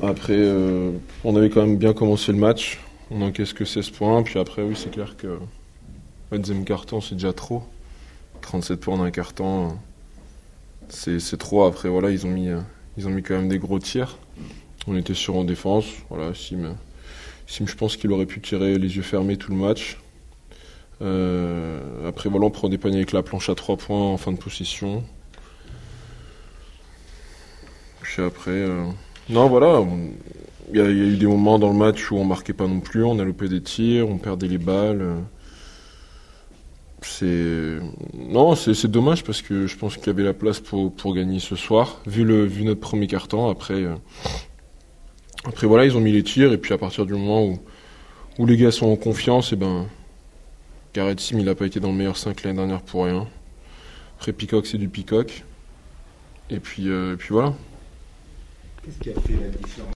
Après, on avait quand même bien commencé le match. On encaisse que 16 points. Puis après, oui, c'est clair que le deuxième quart-temps, c'est déjà trop. 37 points en un quart-temps, c'est trop. Après, voilà, ils ont mis quand même des gros tirs. On était sûr en défense. Voilà, Sim, je pense qu'il aurait pu tirer les yeux fermés tout le match. Après, voilà, on prend des paniers avec la planche à 3 points en fin de possession. Puis après, non, voilà, il y a eu des moments dans le match où on marquait pas non plus, on a loupé des tirs, on perdait les balles. Non, c'est dommage parce que je pense qu'il y avait la place pour gagner ce soir, vu notre premier quart-temps. Après, voilà, ils ont mis les tirs et puis à partir du moment où les gars sont en confiance, et ben, Gareth Sim, il n'a pas été dans le meilleur 5 l'année dernière pour rien. Après, Peacock, c'est du Peacock. Et puis voilà. Qu'est-ce qui a fait la différence?